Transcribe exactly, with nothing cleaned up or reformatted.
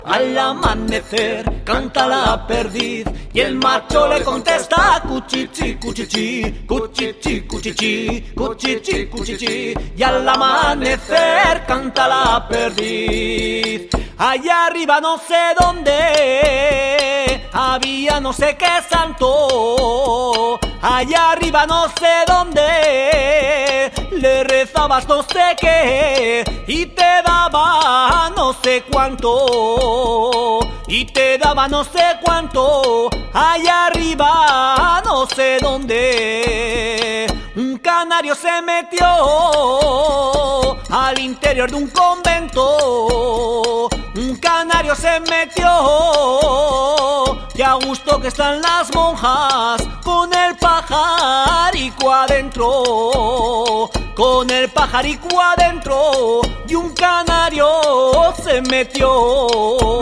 Al amanecer canta la perdiz y el macho le contesta cuchichi, cuchichi, cuchichi, cuchichi, cuchichi, cuchichi. Y al amanecer canta la perdiz. Allá arriba no sé dónde había no sé qué santo. Allá arriba no sé dónde le rezabas no sé qué y te daba no sé cuánto, y te daba no sé cuánto. Allá arriba no sé dónde un canario se metió al interior de un convento. Un canario se metió y a gusto que están las monjas con el pajarico adentro, con el pajarico adentro, y un canario se metió.